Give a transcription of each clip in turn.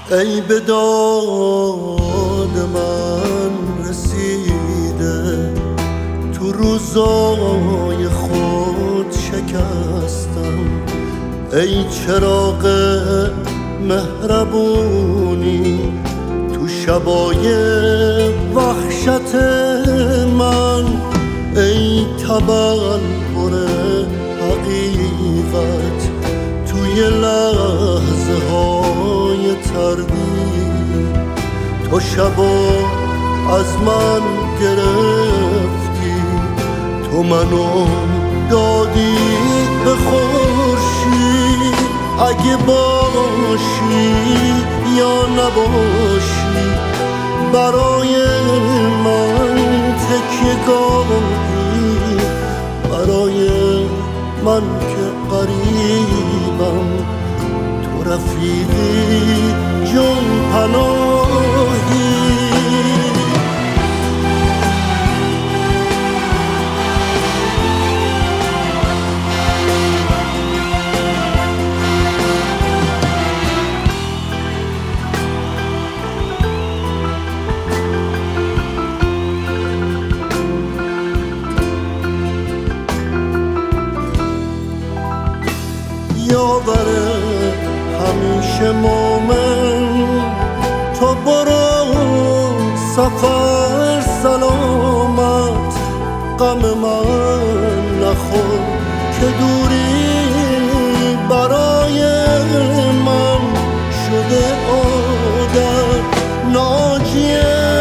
ای به داد من رسیده، تو روزای خود شکستم. ای چراغ مهربونی تو شبای وحشت من، ای تبلور حقیقت توی لحظه های تردید. تو شبا از من گرفتی، تو منو دادی به خورشید. اگه باشی یا نباشی برای من تکیه‌گاهی، برای من که غریبم تو رفیقی جون پناهی. یاوره همیشه مومن، تو برو سفر سلامت. غم من نخور که دوری برای من شده عادت. ناجی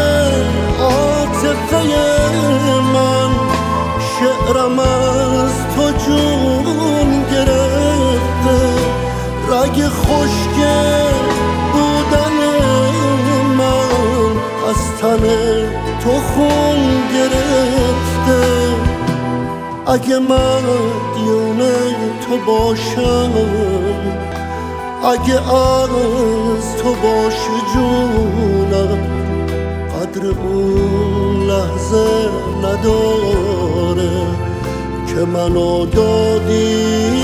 عاطفه من، شعرم از تو جون گرفته. رگ خشک بودن من از تن تو خون گرفته. اگه مدیون تو باشم، اگه از تو باشه جونم، قدر اون لحظه نداره که منو دادی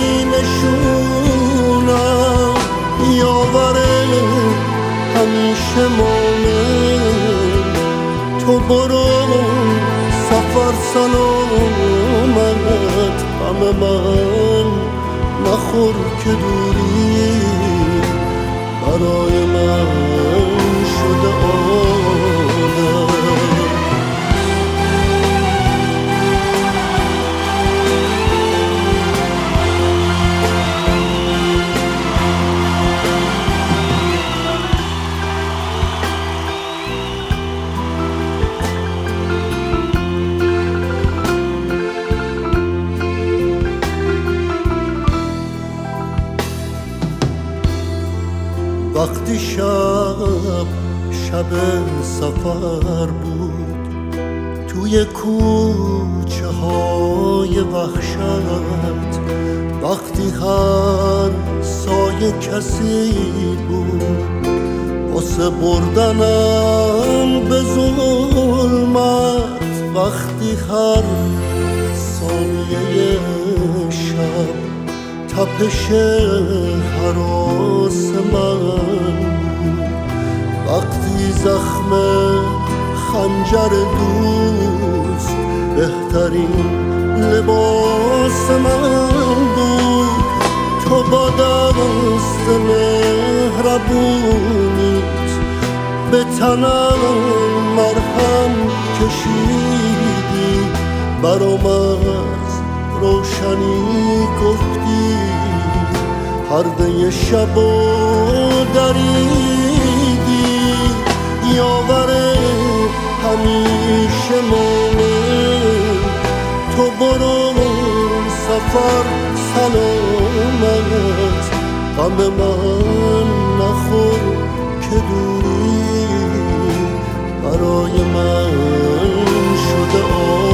نشونم. یاوره همیشه مومن، تو برو سفر سلامت. غم من نخور که دوری برای من شده عادت. وقتی شب سفر بود توی کوچه های وحشت، وقتی هر سایه کسی بود واسه بردنم به ظلمت، وقتی هر ثانیه شب تپش هراس من بود، وقتی زخم خنجر دوست بهترین لباس من بود. تو با دست مهربونیت به تنم مرهم کشیدی، برام از روشنی گفتی، پرده شبو دریدی. یاوره همیشه مومن، تو برو سفر سلامت. غم من نخور که دوری برای من شده